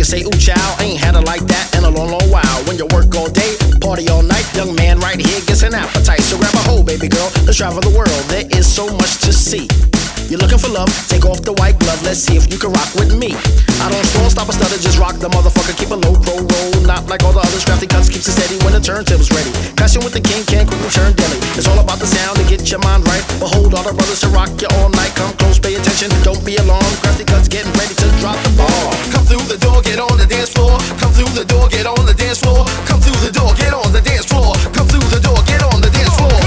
can say, ooh, child, ain't had it like that in a long, long while. When you work all day, party all night, young man right here gets an appetite. So grab a hold, baby girl, let's travel the world. There is so much to see. You're looking for love, take off the white glove, let's see if you can rock with me. I don't stall, stop or stutter, just rock the motherfucker, keep a low, roll, not like all the others. Crafty cuts keeps it steady when the turntable's ready. Clashing with the king, can't quickly turn deadly. It's all about the sound to get your mind right. Behold all the brothers to rock you all night. Come close, pay attention, don't be alarmed. Crafty cuts getting ready to drop the ball. Come through the door, get on the dance floor. Come through the door, get on the dance floor. Come through the door, get on the dance floor. Come through the door, get on the dance floor.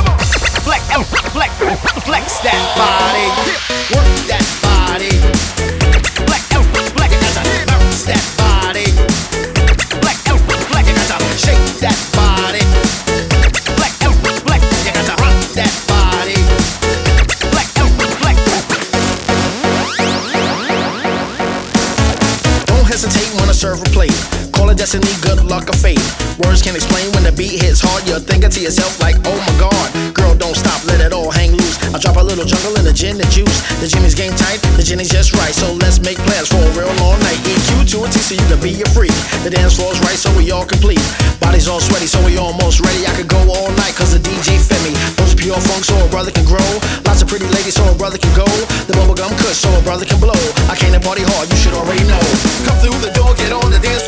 Flex that body, work that body. Flex, you gotta bounce that body. Flex, you gotta shake that body. Flex, you gotta rock that body. Flex. Don't hesitate when I serve a plate. Call it destiny, good luck or fate. Words can't explain when the beat hits hard. You're thinking to yourself like, oh my god. Girl, don't stop, let it all hang loose. I drop a little jungle in the gin and juice. The Jimmy's game tight, the gin is just right. So let's make plans for a real long night. EQ to a T so you can be a freak. The dance floor's right so we all complete. Bodies all sweaty so we almost ready. I could go all night cause the DJ fed me. Those pure funk so a brother can grow. Lots of pretty ladies so a brother can go. The bubblegum kush so a brother can blow. I came to party hard, you should already know. Come through the door, get on the dance